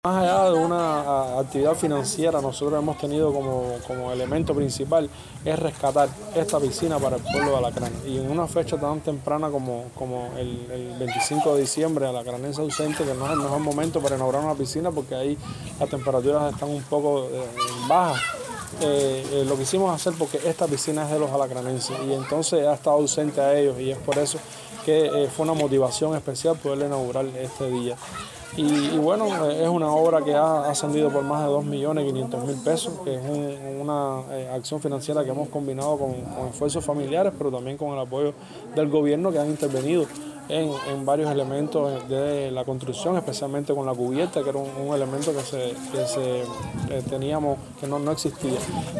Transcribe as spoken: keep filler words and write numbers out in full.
Más allá de una a, actividad financiera, nosotros hemos tenido como, como elemento principal es rescatar esta piscina para el pueblo de Alacrán. Y en una fecha tan temprana como, como el, el veinticinco de diciembre, alacranense ausente, que no es el mejor momento para inaugurar una piscina porque ahí las temperaturas están un poco eh, bajas. Eh, eh, lo quisimos hacer porque esta piscina es de los alacranenses y entonces ha estado ausente a ellos y es por eso que eh, fue una motivación especial poder inaugurar este día. Y, y bueno, eh, es una obra que ha ascendido por más de dos millones quinientos mil pesos, que es un, una eh, acción financiera que hemos combinado con, con esfuerzos familiares, pero también con el apoyo del gobierno que han intervenido en, en varios elementos de la construcción, especialmente con la cubierta, que era un, un elemento que, se, que se, eh, teníamos que no, no existía.